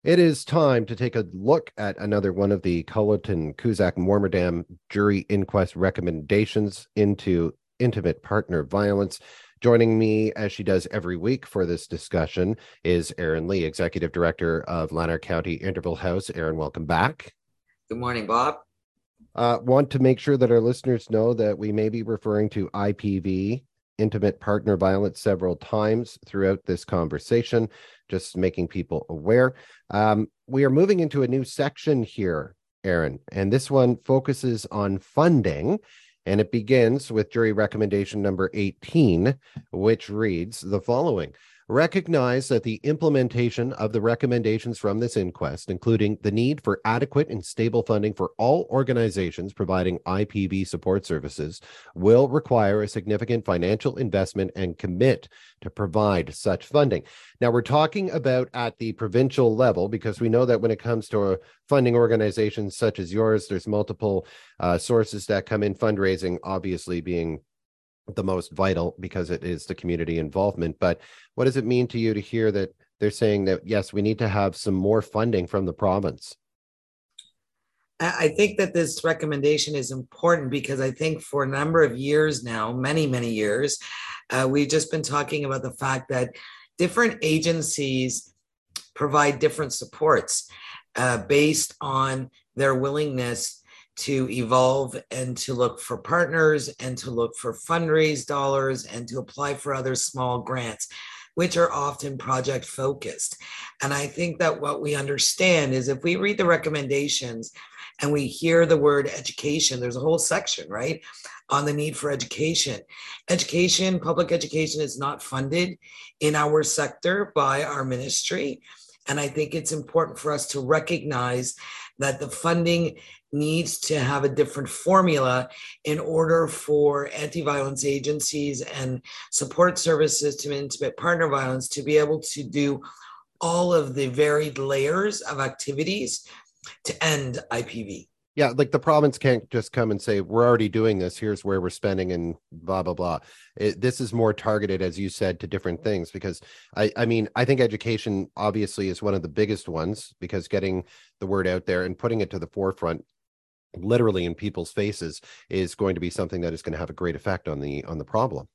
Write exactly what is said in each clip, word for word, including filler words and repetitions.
It is time to take a look at another one of the Culleton, Cusack, and Warmerdam jury inquest recommendations into intimate partner violence. Joining me, as she does every week for this discussion, is Erin Lee, Executive Director of Lanark County Interval House. Erin, welcome back. Good morning, Bob. Uh, want to make sure that our listeners know that we may be referring to I P V, intimate partner violence, several times throughout this conversation, just making people aware. Um, we are moving into a new section here, Erin, and this one focuses on funding, and it begins with jury recommendation number eighteen, which reads the following. Recognize that the implementation of the recommendations from this inquest, including the need for adequate and stable funding for all organizations providing I P V support services, will require a significant financial investment and commit to provide such funding. Now, we're talking about at the provincial level, because we know that when it comes to funding organizations such as yours, there's multiple uh, sources that come in, fundraising obviously being the most vital because it is the community involvement. But what does it mean to you to hear that they're saying that, yes, we need to have some more funding from the province? I think that this recommendation is important because I think for a number of years now, many, many years, uh, we've just been talking about the fact that different agencies provide different supports uh, based on their willingness to evolve and to look for partners and to look for fundraise dollars and to apply for other small grants, which are often project focused. And I think that what we understand is if we read the recommendations and we hear the word education, there's a whole section, right, on the need for education. Education, public education is not funded in our sector by our ministry. And I think it's important for us to recognize that the funding needs to have a different formula in order for anti-violence agencies and support services to intimate partner violence to be able to do all of the varied layers of activities to end I P V. Yeah, like the province can't just come and say, we're already doing this, here's where we're spending and blah, blah, blah. It, this is more targeted, as you said, to different things, because I, I mean, I think education obviously is one of the biggest ones, because getting the word out there and putting it to the forefront, literally in people's faces, is going to be something that is going to have a great effect on the on the problem.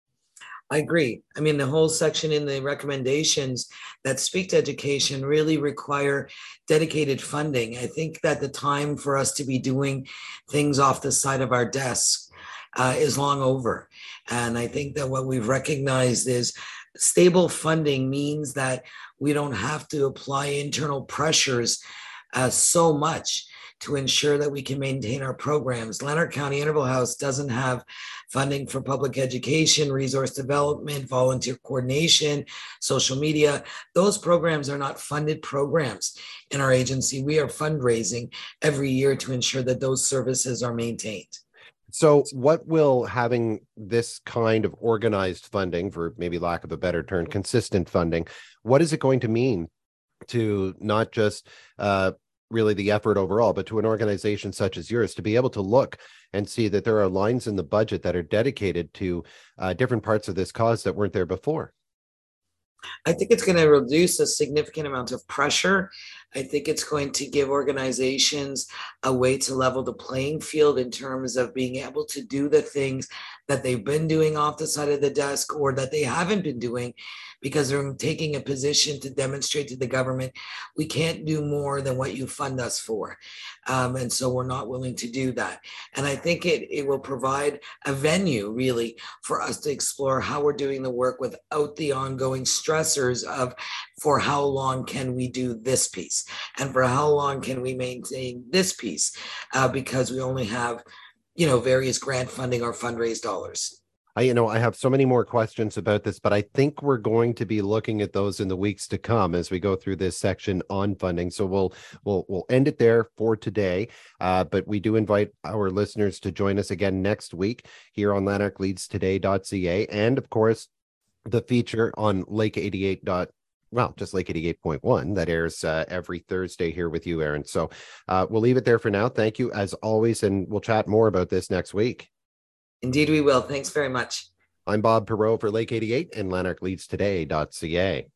I agree. I mean, the whole section in the recommendations that speak to education really require dedicated funding. I think that the time for us to be doing things off the side of our desks uh, is long over. And I think that what we've recognized is stable funding means that we don't have to apply internal pressures uh, so much to ensure that we can maintain our programs. Lanark County Interval House doesn't have funding for public education, resource development, volunteer coordination, social media. Those programs are not funded programs in our agency. We are fundraising every year to ensure that those services are maintained. So what will having this kind of organized funding, for maybe lack of a better term, consistent funding, what is it going to mean to not just uh, really the effort overall, but to an organization such as yours to be able to look and see that there are lines in the budget that are dedicated to uh, different parts of this cause that weren't there before? I think it's going to reduce a significant amount of pressure. I think it's going to give organizations a way to level the playing field in terms of being able to do the things that they've been doing off the side of the desk or that they haven't been doing, because they're taking a position to demonstrate to the government, we can't do more than what you fund us for. Um, and so we're not willing to do that. And I think it, it will provide a venue really for us to explore how we're doing the work without the ongoing stressors of for how long can we do this piece and for how long can we maintain this piece uh, because we only have, you know, various grant funding or fundraise dollars. I, you know, I have so many more questions about this, but I think we're going to be looking at those in the weeks to come as we go through this section on funding. So we'll we'll we'll end it there for today. Uh, but we do invite our listeners to join us again next week here on lanark leads today dot c a, and of course the feature on Lake eighty-eight. Well, just Lake eighty-eight point one that airs uh, every Thursday here with you, Erin. So uh, we'll leave it there for now. Thank you as always, and we'll chat more about this next week. Indeed, we will. Thanks very much. I'm Bob Perot for Lake eighty-eight and lanark leads today dot c a.